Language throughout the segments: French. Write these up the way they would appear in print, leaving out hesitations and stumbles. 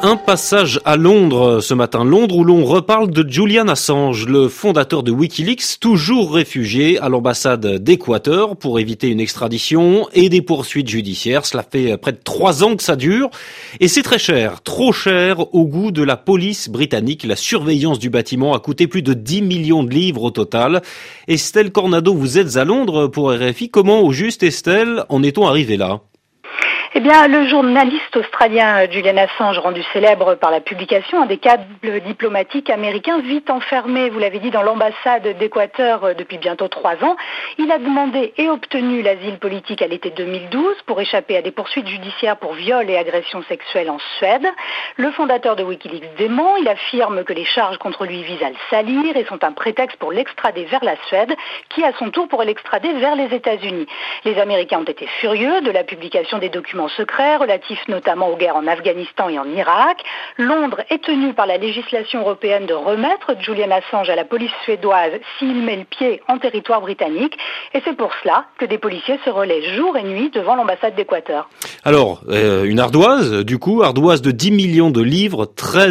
Un passage à Londres ce matin. Londres où l'on reparle de Julian Assange, le fondateur de Wikileaks, toujours réfugié à l'ambassade d'Équateur pour éviter une extradition et des poursuites judiciaires. Cela fait près de 3 ans que ça dure. Et c'est très cher, trop cher au goût de la police britannique. La surveillance du bâtiment a coûté plus de 10 millions de livres au total. Estelle Cornado, vous êtes à Londres pour RFI. Comment au juste, Estelle, en est-on arrivé là ? Eh bien, le journaliste australien Julian Assange, rendu célèbre par la publication des câbles diplomatiques américains, vit enfermé, vous l'avez dit, dans l'ambassade d'Équateur depuis bientôt 3 ans. Il a demandé et obtenu l'asile politique à l'été 2012 pour échapper à des poursuites judiciaires pour viol et agression sexuelle en Suède. Le fondateur de Wikileaks dément. Il affirme que les charges contre lui visent à le salir et sont un prétexte pour l'extrader vers la Suède, qui à son tour pourrait l'extrader vers les États-Unis. Les Américains ont été furieux de la publication des documents secrets relatifs notamment aux guerres en Afghanistan et en Irak. Londres est tenu par la législation européenne de remettre Julian Assange à la police suédoise s'il met le pied en territoire britannique. Et c'est pour cela que des policiers se relaient jour et nuit devant l'ambassade d'Équateur. Alors, une ardoise de 10 millions de livres,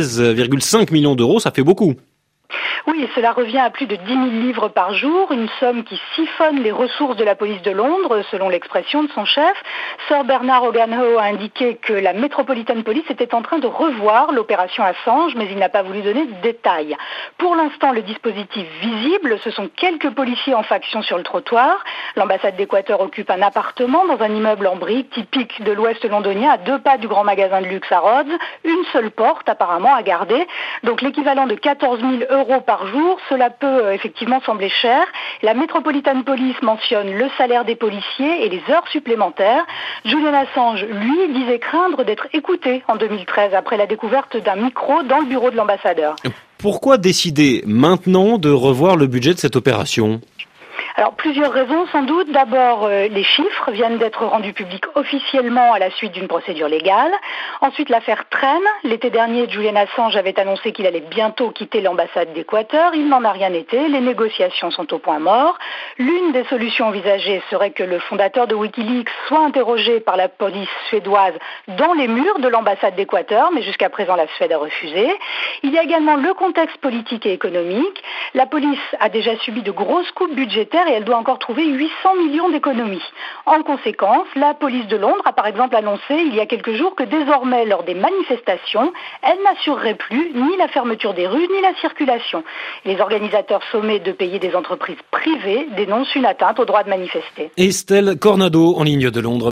13,5 millions d'euros, ça fait beaucoup. Oui, cela revient à plus de 10 000 livres par jour, une somme qui siphonne les ressources de la police de Londres, selon l'expression de son chef. Sir Bernard O'Ganahoe a indiqué que la Metropolitan Police était en train de revoir l'opération Assange, mais il n'a pas voulu donner de détails. Pour l'instant, le dispositif visible, ce sont quelques policiers en faction sur le trottoir. L'ambassade d'Équateur occupe un appartement dans un immeuble en briques typique de l'ouest londonien, à 2 pas du grand magasin de luxe à Rhodes. Une seule porte, apparemment, à garder. Donc l'équivalent de 14 000 euros par jour, cela peut effectivement sembler cher. La Metropolitan Police mentionne le salaire des policiers et les heures supplémentaires. Julian Assange, lui, disait craindre d'être écouté en 2013 après la découverte d'un micro dans le bureau de l'ambassadeur. Pourquoi décider maintenant de revoir le budget de cette opération ? Alors, plusieurs raisons sans doute. D'abord, les chiffres viennent d'être rendus publics officiellement à la suite d'une procédure légale. Ensuite, l'affaire traîne. L'été dernier, Julian Assange avait annoncé qu'il allait bientôt quitter l'ambassade d'Équateur. Il n'en a rien été. Les négociations sont au point mort. L'une des solutions envisagées serait que le fondateur de Wikileaks soit interrogé par la police suédoise dans les murs de l'ambassade d'Équateur, mais jusqu'à présent, la Suède a refusé. Il y a également le contexte politique et économique. La police a déjà subi de grosses coupes budgétaires et elle doit encore trouver 800 millions d'économies. En conséquence, la police de Londres a par exemple annoncé il y a quelques jours que désormais, lors des manifestations, elle n'assurerait plus ni la fermeture des rues ni la circulation. Les organisateurs sommés de payer des entreprises privées dénoncent une atteinte au droit de manifester. Estelle Cornado en ligne de Londres.